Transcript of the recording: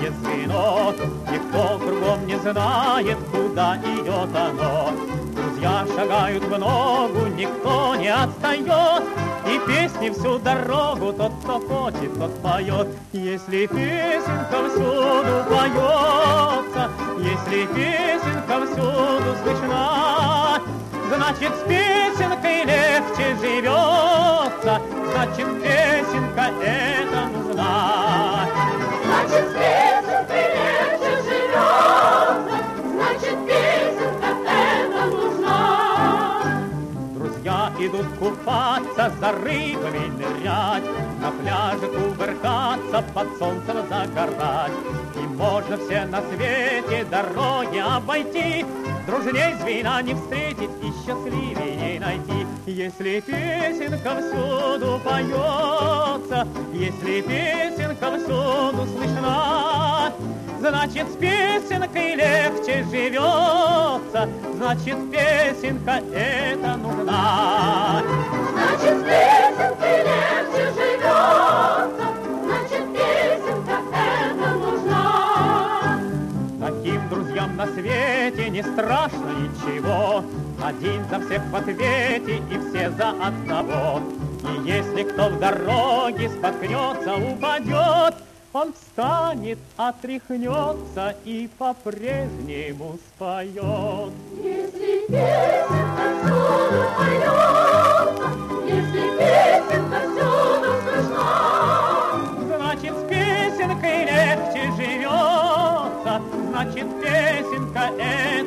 через звено. Никто кругом не знает, куда идет оно. Друзья шагают в ногу, никто не отстает. И песни всю дорогу тот, кто хочет, тот поет. Если песенка всюду поется, если песенка всюду слышна, значит, с песенкой легче живется, значит, песенка эта нужна. Значит, с песенкой легче живется, значит, песенка эта нужна. Друзья идут купаться, за рыбами нырять, на пляже кувыркаться, под солнцем загорать. И можно все на свете дороги обойти, дружней звена не встретить и счастливее не найти. Если песенка всюду поется, если песенка всюду слышна, значит, с песенкой легче живется, значит, песенка эта нужна. Значит, с песенкой легче живется, значит, песенка эта нужна. Таким друзьям на свете не страшно ничего, один за всех в ответе и все за одного. И если кто в дороге споткнется, упадет, он встанет, отряхнется и по-прежнему споет. Если песенка всюду поется, если песенка всюду слышна, Значит, с песенкой легче живется, значит, песенка